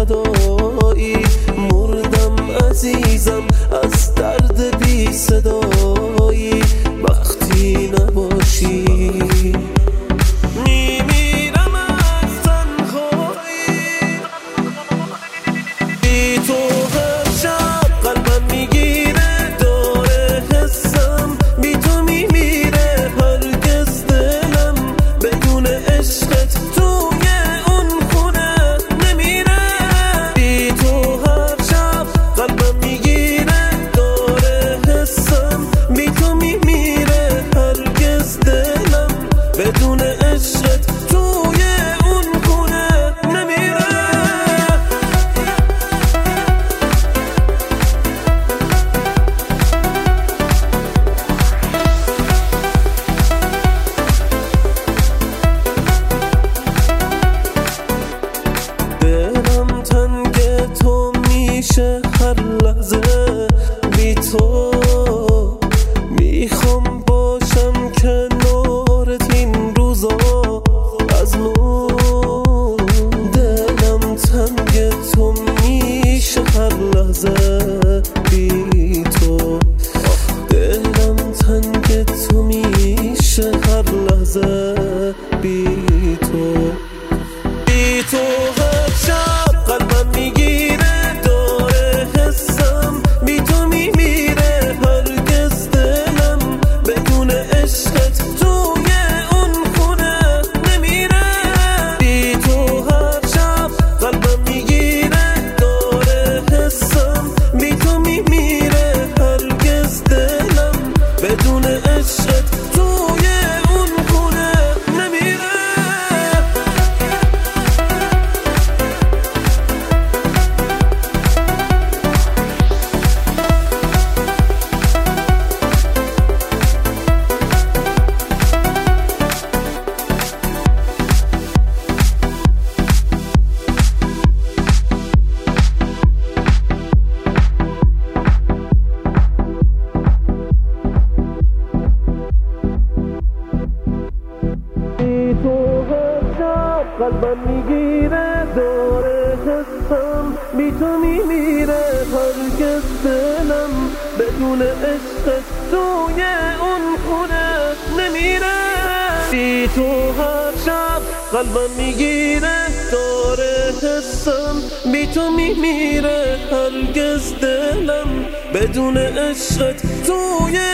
فدایی، مردم عزیزم از درد بی صدایی. وقتی نباشی میمیرم از تنهایی، بی تو هر شب قلبم میگیره داره حسم، بی تو میمیره هرگز دلم بدون عشقت توی اون خونه نمیره. بی تو هر شب قلبم میگیره داره حسم، بی تو میمیره هرگز دلم بدون عشقت توی اون خونه نمیره. دلم تنگ تو میشه هر لحظه، بی تو میخوام باشم کنارت این روزا از نو. دلم تنگ تو میشه هر لحظه، بی تو دلم تنگ تو میشه هر لحظه، بی تو. بی تو هر شب قلبم میگیره داره حسم، بی تو میمیره هرگز دلم بدون عشقت توی اون خونه نمیره. بی تو هر شب قلبم میگیره داره حسم، بی تو میمیره هرگز دلم بدون عشقت توی اون خونه نمیره. بی تو هر شب قلبم میگیره داره حسم، بی تو میمیره هرگز دلم بدون عشقت توی اون خونه نمیره. بی تو هر شب قلبم میگیره داره حسم، بی تو میمیره هرگز دلم بدون عشقت توی